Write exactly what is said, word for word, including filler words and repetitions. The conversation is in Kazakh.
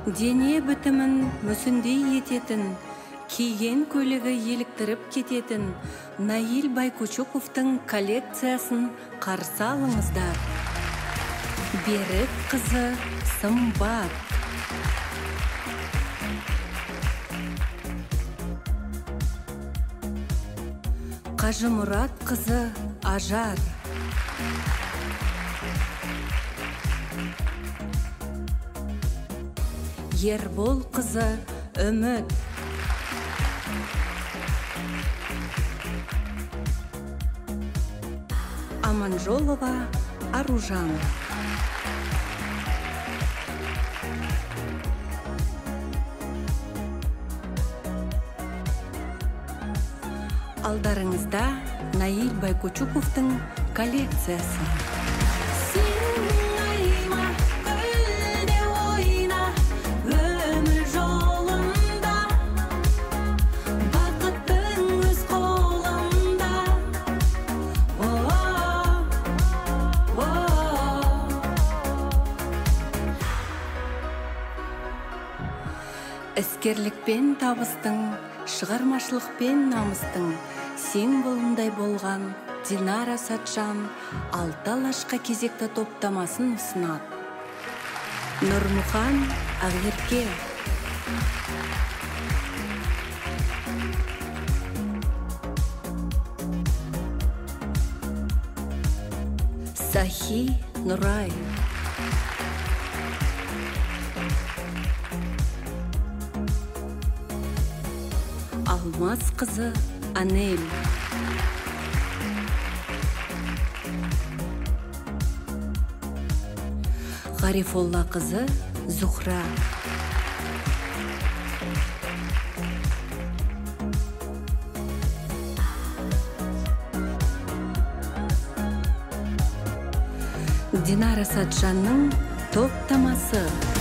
Дене бітімін мүсіндей ететін, киген көйлегі еліктіріп кететін Наиль Байкучуковтың коллекциясын қарсы алыңыздар. Берік қызы Сымбат. Қажымұрат қызы Ажар. Ербол қызы Үміт. Аманжолова Аружан. Алдарыңызда Наиль Байкучуковтың коллекциясы. Іскерлікпен табыстың, шығармашылықпен намыстың символындай болған Динара Сатжан алты алашқа кезекті топтамасын ұсынады. Нұрмұхан Ағерке. Сахи Нұрай. Алмаз қызы Анель. Ғарифолла қызы Зухра. Динара Сатжанның топтамасы.